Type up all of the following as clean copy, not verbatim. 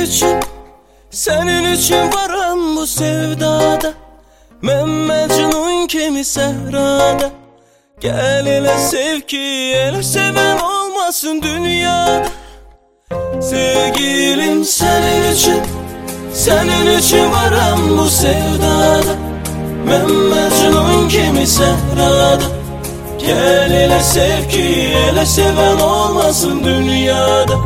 üçün, senin üçün varam bu sevdada. Mən Məcnun kimi səhrada. Gəl elə sev ki, elə sevən olmasın dünyada. Sevgilim senin üçün varam bu sevdada. Mən Məcnun kimi səhrada. Gəl elə sev ki, elə sevən olmasın dünyada.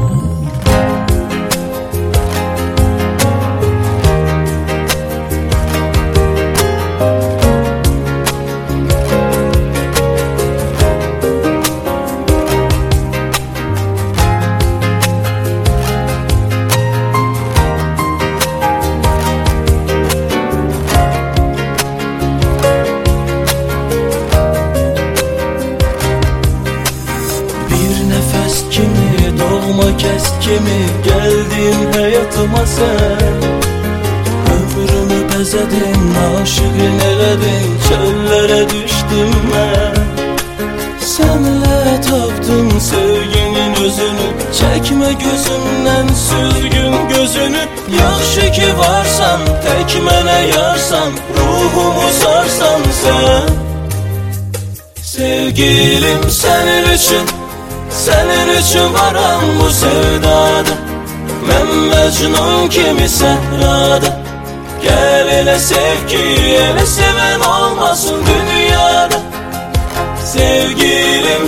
Kes kimi geldin hayatıma sen. Ömrümü bezedin, aşığın eledin, çöllere düştüm ben. Senle tapdım sevginin özünü, çekme gözümden süzgün gözünü. Yaxşı ki varsan, tek mene yarsan, ruhumu sarsan sen. Sevgilim senin üçün varam bu sevdada. Mən Məcnun kimi səhrada. Gəl elə sev ki, elə sevən olmasın dünyada. Sevgilim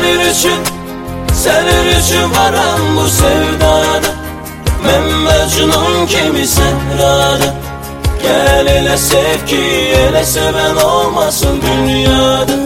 senin üçün varam bu sevdada. Mən Məcnun kimi səhrada. Gəl elə sev ki, elə sevən olmasın dünyada.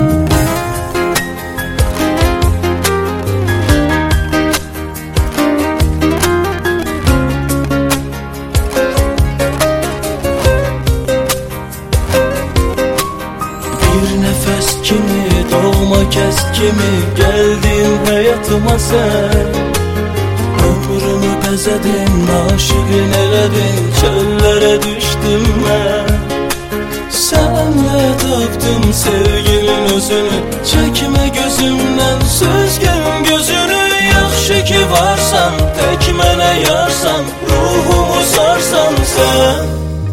Kimi, doğma kes kimi geldin hayatıma sen. Ömrümü bezedin, aşığın eledin, çöllere düştüm ben. Senle tapdım sevginin özünü, çekme gözümden süzgün gözünü. Yaxşı ki varsan, tek mene yarsan, ruhumu sarsan sen.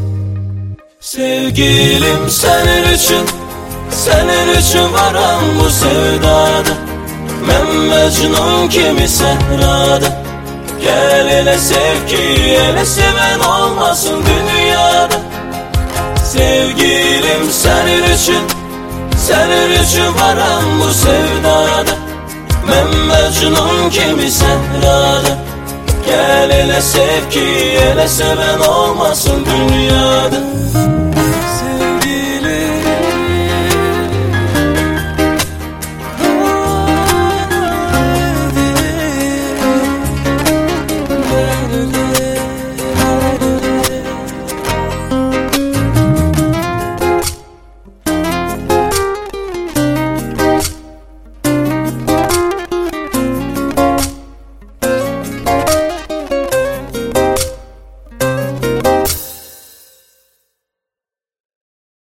Sevgilim senin üçün varam bu sevdada. Mən Məcnun kimi səhrada. Gəl elə sev ki, elə sevən olmasın dünyada. Sevgilim senin üçün varam bu sevdada. Mən Məcnun kimi səhrada. Gəl elə sev ki, elə sevən olmasın dünyada.